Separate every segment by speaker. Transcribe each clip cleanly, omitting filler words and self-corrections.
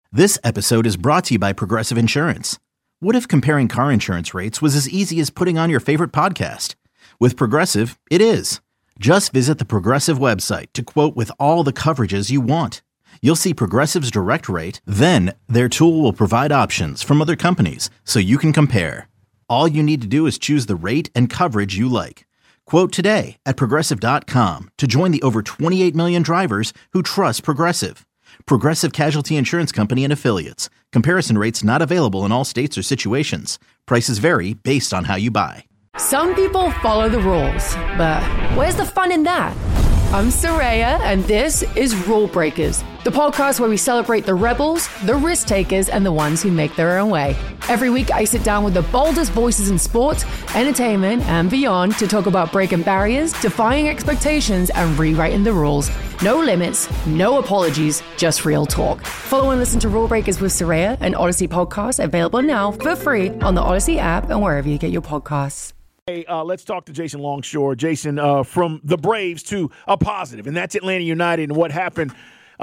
Speaker 1: This episode is brought to you by Progressive Insurance. What if comparing car insurance rates was as easy as putting on your favorite podcast? With Progressive, it is. Just visit the Progressive website to quote with all the coverages you want. You'll see Progressive's direct rate, then their tool will provide options from other companies so you can compare. All you need to do is choose the rate and coverage you like. Quote today at Progressive.com to join the over 28 million drivers who trust Progressive. Progressive Casualty Insurance Company and Affiliates. Comparison rates not available in all states or situations. Prices vary based on how you buy.
Speaker 2: Some people follow the rules, but where's the fun in that? I'm Soraya, and this is Rule Breakers, the podcast where we celebrate the rebels, the risk takers, and the ones who make their own way. Every week, I sit down with the boldest voices in sports, entertainment, and beyond to talk about breaking barriers, defying expectations, and rewriting the rules. No limits, no apologies, just real talk. Follow and listen to Rule Breakers with Soraya, an Odyssey podcast available now for free on the Odyssey app and wherever you get your podcasts.
Speaker 3: Hey, let's talk to Jason Longshore. Jason, from the Braves to a positive, and that's Atlanta United and what happened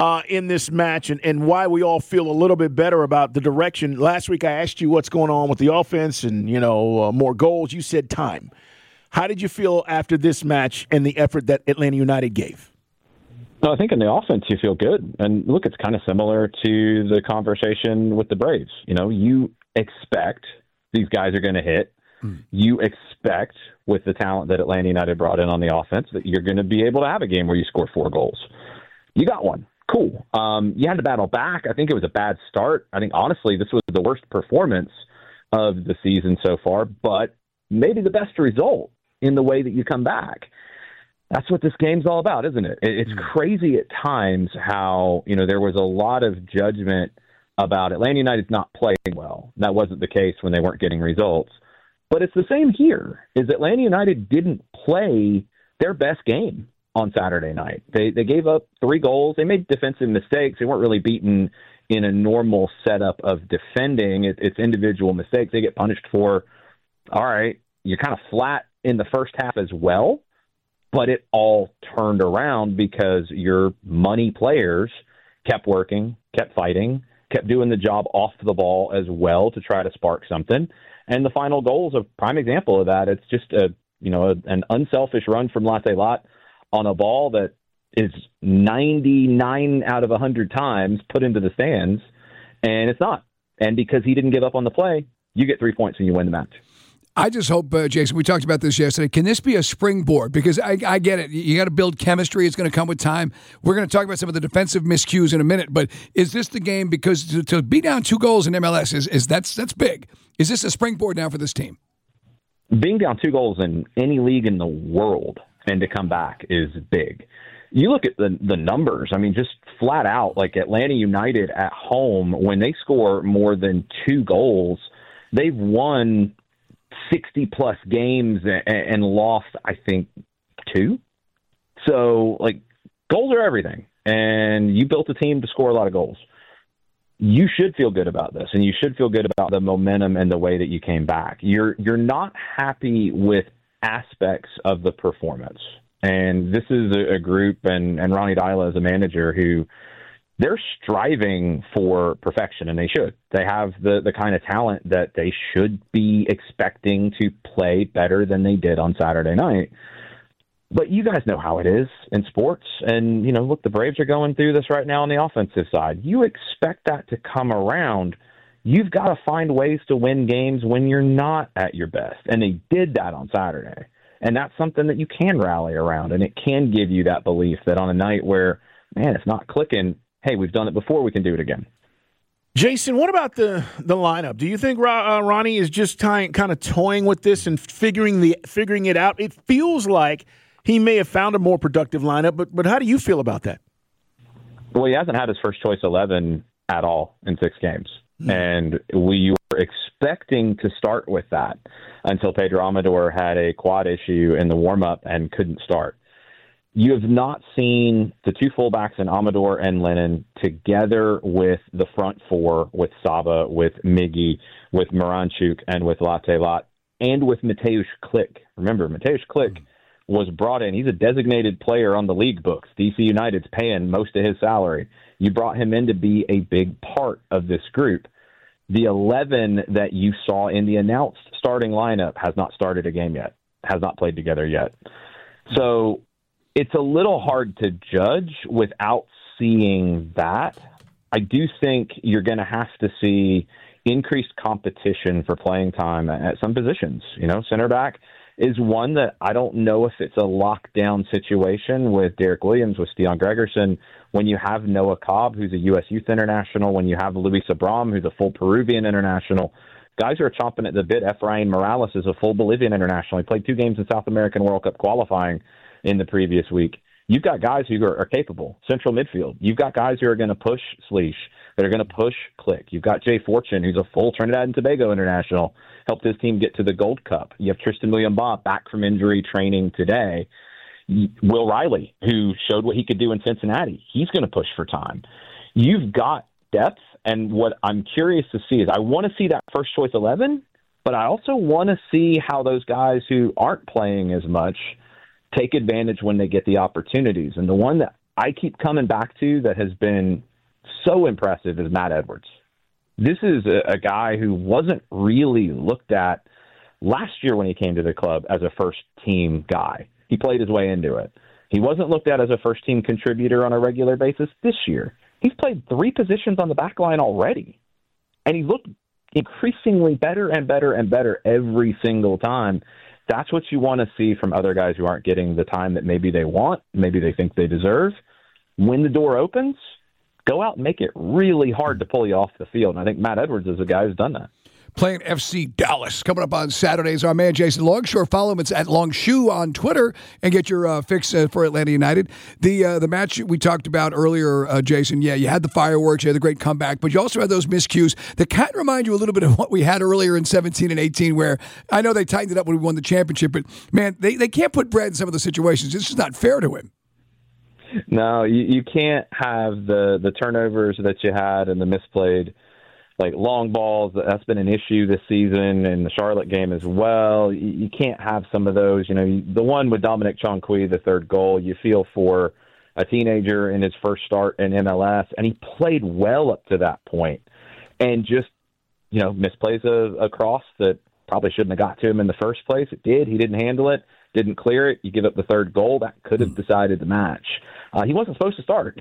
Speaker 3: in this match and why we all feel a little bit better about the direction. Last week I asked you what's going on with the offense and, more goals. You said time. How did you feel after this match and the effort that Atlanta United gave?
Speaker 4: No, I think in the offense you feel good. And look, it's kind of similar to the conversation with the Braves. You expect these guys are going to hit. You expect, with the talent that Atlanta United brought in on the offense, that you're going to be able to have a game where you score 4 goals. You got one. Cool. You had to battle back. I think it was a bad start. I think, honestly, this was the worst performance of the season so far, but maybe the best result in the way that you come back. That's what this game's all about, isn't it? It's crazy at times how, there was a lot of judgment about Atlanta United's not playing well. That wasn't the case when they weren't getting results. But it's the same here, is Atlanta United didn't play their best game on Saturday night. They gave up 3 goals. They made defensive mistakes. They weren't really beaten in a normal setup of defending. It's individual mistakes they get punished for. All right, you're kind of flat in the first half as well, but it all turned around because your money players kept working, kept fighting, kept doing the job off the ball as well to try to spark something. And the final goal is a prime example of that. It's just an unselfish run from Latte Lot on a ball that is 99 out of 100 times put into the stands, and it's not. And because he didn't give up on the play, you get 3 points and you win the match.
Speaker 5: I just hope, Jason, we talked about this yesterday. Can this be a springboard? Because I get it. You got to build chemistry. It's going to come with time. We're going to talk about some of the defensive miscues in a minute. But is this the game? Because to be down 2 goals in MLS that's big. Is this a springboard now for this team?
Speaker 4: Being down 2 goals in any league in the world and to come back is big. You look at the numbers. I mean, just flat out, like Atlanta United at home, when they score more than 2 goals, they've won 60-plus games and lost, I think, 2. So, goals are everything. And you built a team to score a lot of goals. You should feel good about this, and you should feel good about the momentum and the way that you came back. You're not happy with aspects of the performance. And this is a group, and Ronnie Deila is a manager who they're striving for perfection, and they should. They have the kind of talent that they should be expecting to play better than they did on Saturday night. But you guys know how it is in sports. And, look, the Braves are going through this right now on the offensive side. You expect that to come around. You've got to find ways to win games when you're not at your best. And they did that on Saturday. And that's something that you can rally around, and it can give you that belief that on a night where, man, it's not clicking, hey, we've done it before, we can do it again.
Speaker 3: Jason, what about the lineup? Do you think Ronnie is just kind of toying with this and figuring it out? It feels like he may have found a more productive lineup, but how do you feel about that?
Speaker 4: Well, he hasn't had his first choice 11 at all in 6 games. And we were expecting to start with that until Pedro Amador had a quad issue in the warm-up and couldn't start. You have not seen the 2 fullbacks in Amador and Lennon together with the front 4, with Saba, with Miggy, with Miranchuk, and with Latte Lot, and with Mateusz Klich. Remember, Mateusz Klich was brought in. He's a designated player on the league books. DC United's paying most of his salary. You brought him in to be a big part of this group. The 11 that you saw in the announced starting lineup has not started a game yet, has not played together yet. So it's a little hard to judge without seeing that. I do think you're going to have to see increased competition for playing time at some positions. Center back is one that I don't know if it's a lockdown situation with Derek Williams, with Stian Gregerson. When you have Noah Cobb, who's a U.S. Youth International, when you have Luis Abram, who's a full Peruvian international, guys are chomping at the bit. Efrain Morales is a full Bolivian international. He played 2 games in South American World Cup qualifying in the previous week. You've got guys who are capable. Central midfield. You've got guys who are going to push Sleesh, that are going to push Click. You've got Jay Fortune, who's a full Trinidad and Tobago international, helped his team get to the Gold Cup. You have Tristan William-Baugh back from injury training today. Will Riley, who showed what he could do in Cincinnati. He's going to push for time. You've got depth, and what I'm curious to see is I want to see that first choice 11, but I also want to see how those guys who aren't playing as much take advantage when they get the opportunities. And the one that I keep coming back to that has been so impressive is Matt Edwards. This is a guy who wasn't really looked at last year when he came to the club as a first-team guy. He played his way into it. He wasn't looked at as a first-team contributor on a regular basis this year. He's played 3 positions on the back line already, and he looked increasingly better and better and better every single time. That's what you want to see from other guys who aren't getting the time that maybe they want, maybe they think they deserve. When the door opens, go out and make it really hard to pull you off the field. And I think Matt Edwards is a guy who's done that.
Speaker 5: Playing FC Dallas coming up on Saturdays. Our man Jason Longshore. Follow him. It's at Longshoe on Twitter and get your fix for Atlanta United. The match we talked about earlier, Jason. Yeah, you had the fireworks, you had the great comeback, but you also had those miscues that kind of remind you a little bit of what we had earlier in 17 and 18, where I know they tightened it up when we won the championship, but man, they can't put Brad in some of the situations. It's just not fair to him.
Speaker 4: No, you can't have the turnovers that you had and the misplayed long balls. That's been an issue this season in the Charlotte game as well. You can't have some of those. The one with Dominic Chonqui, the third goal, you feel for a teenager in his first start in MLS, and he played well up to that point. And just, misplays a cross that probably shouldn't have got to him in the first place. It did. He didn't handle it, didn't clear it. You give up the third goal. That could have decided the match. He wasn't supposed to start.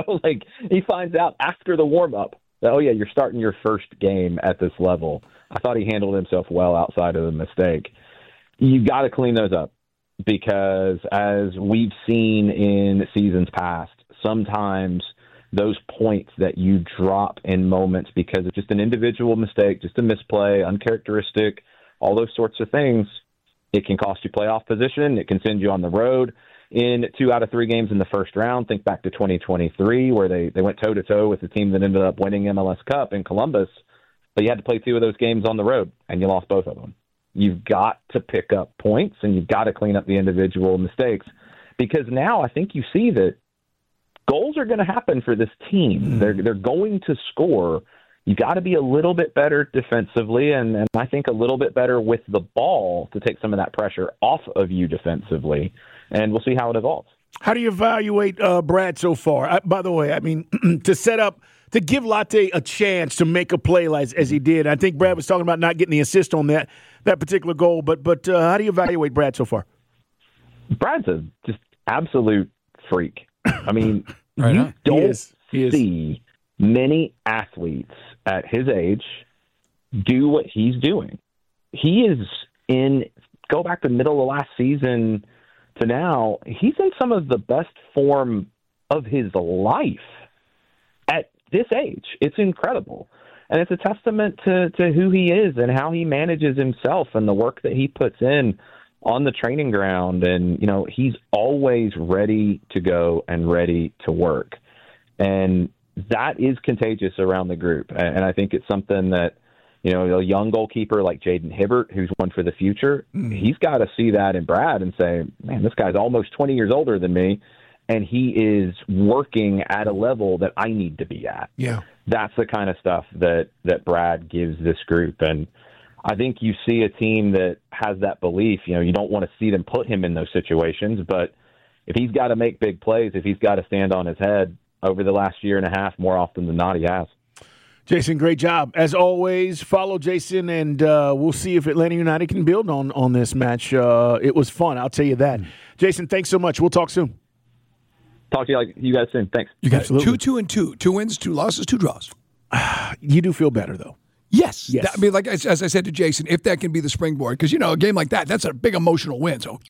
Speaker 4: He finds out after the warm-up, oh, yeah, you're starting your first game at this level. I thought he handled himself well outside of the mistake. You got to clean those up because, as we've seen in seasons past, sometimes those points that you drop in moments because of just an individual mistake, just a misplay, uncharacteristic, all those sorts of things, it can cost you playoff position. It can send you on the road in 2 out of 3 games in the first round. Think back to 2023 where they went toe-to-toe with the team that ended up winning MLS Cup in Columbus, but you had to play 2 of those games on the road, and you lost both of them. You've got to pick up points, and you've got to clean up the individual mistakes because now I think you see that goals are going to happen for this team. They're going to score. You got to be a little bit better defensively, and I think a little bit better with the ball to take some of that pressure off of you defensively. And we'll see how it evolves.
Speaker 3: How do you evaluate Brad so far? By the way, I mean, to give Latte a chance to make a play as he did. I think Brad was talking about not getting the assist on that particular goal. But how do you evaluate Brad so far?
Speaker 4: Brad's a just absolute freak. I mean,
Speaker 5: right
Speaker 4: you don't see many athletes at his age do what he's doing. He is go back to the middle of last season to now, he's in some of the best form of his life at this age. It's incredible. And it's a testament to who he is and how he manages himself and the work that he puts in on the training ground. And, he's always ready to go and ready to work. And that is contagious around the group. And I think it's something that, a young goalkeeper like Jaden Hibbert, who's one for the future, he's got to see that in Brad and say, man, this guy's almost 20 years older than me, and he is working at a level that I need to be at.
Speaker 5: Yeah.
Speaker 4: That's the kind of stuff that Brad gives this group. And I think you see a team that has that belief. You don't want to see them put him in those situations, but if he's got to make big plays, if he's got to stand on his head over the last year and a half, more often than not, he has.
Speaker 3: Jason, great job. As always, follow Jason, and we'll see if Atlanta United can build on this match. It was fun, I'll tell you that. Jason, thanks so much. We'll talk soon.
Speaker 4: Talk to you guys soon. Thanks.
Speaker 5: You got
Speaker 3: Absolutely.
Speaker 5: 2-2-2. 2 wins, 2 losses, 2 draws.
Speaker 3: You do feel better, though.
Speaker 5: Yes. I mean, like as I said to Jason, if that can be the springboard, because, a game like that, that's a big emotional win. So